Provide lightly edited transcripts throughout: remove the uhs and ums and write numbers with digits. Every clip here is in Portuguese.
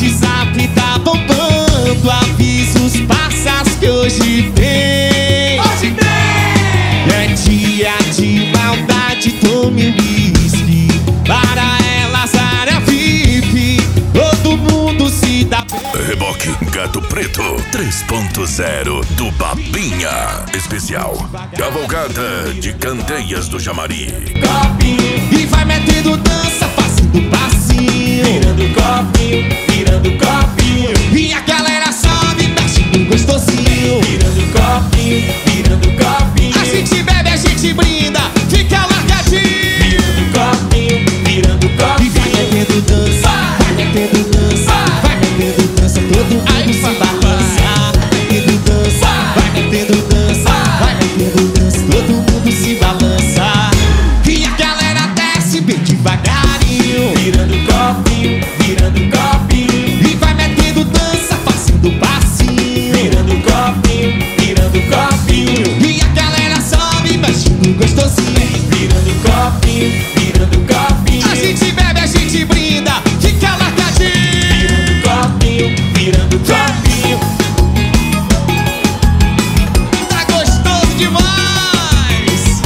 WhatsApp tá bombando, avisos, passas que hoje tem. Hoje tem! É dia de maldade, tome whisky. Para elas, área VIP, todo mundo se dá. Reboque Gato Preto 3.0 do Babinha. Especial Cavalgada de Candeias do Jamari. Copinho, e vai metendo dança, fazendo passinho. Virando copinho, virando copinho. E a galera sobe, mexendo gostosinho. Virando copinho, virando copinho. A gente bebe, a gente brinda, fica largadinho. Virando copinho, virando E copinho. vai metendo dança, vai metendo dança, vai metendo dança, todo mundo se balança. Metendo dança, vai metendo dança, vai metendo dança, todo mundo se balança. E a galera desce bem devagarinho. Virando copinho, virando copinho. E vai metendo dança, fazendo passinho. Virando copinho, virando copinho. E a galera sobe, mexendo gostosinho. Virando copinho, virando copinho. A gente bebe, a gente brinda, fica largadinho. Virando copinho, virando copinho. Tá gostoso demais.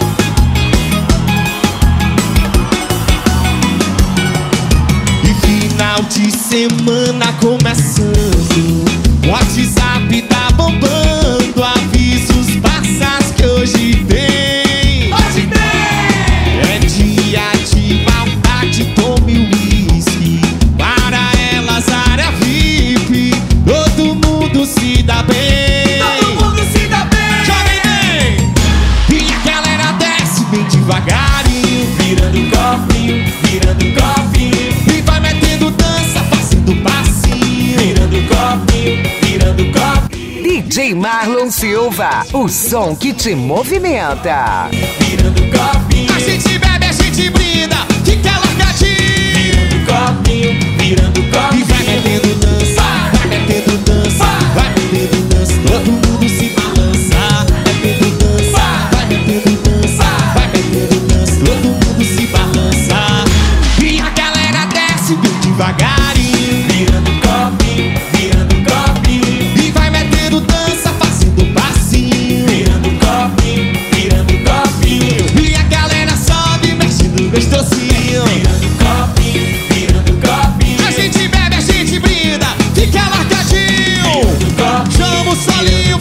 E final de semana começando, WhatsApp tá bombando, avisos, passas que hoje tem. Hoje tem! É dia de maldade, tome whisky. Para elas, área VIP, todo mundo se dá bem. Todo mundo se dá bem! Joguem bem! E a galera desce bem devagarinho. Virando copinho, virando copinho. E vai metendo dança, fazendo passinho. Virando copinho, virando copinho. DJ Marlon Silva, o som que te movimenta. Virando copinho, A gente bebe, a gente brinda, fica largadinho. virando copinho, virando E vai copinho. metendo dança, vai metendo dança, vai metendo dança, todo mundo se balança. Metendo dança, vai metendo dança, vai metendo dança, todo mundo se balança. E a galera desce bem devagarinho. Virando copinho, virando copinho. E vai metendo dança, fazendo passinho. Virando copinho, virando copinho. E a galera sobe, mexendo gostosinho. Virando copinho, virando copinho. A gente bebe, a gente brinda, fica largadinho. Virando copinho, Chama o solinho.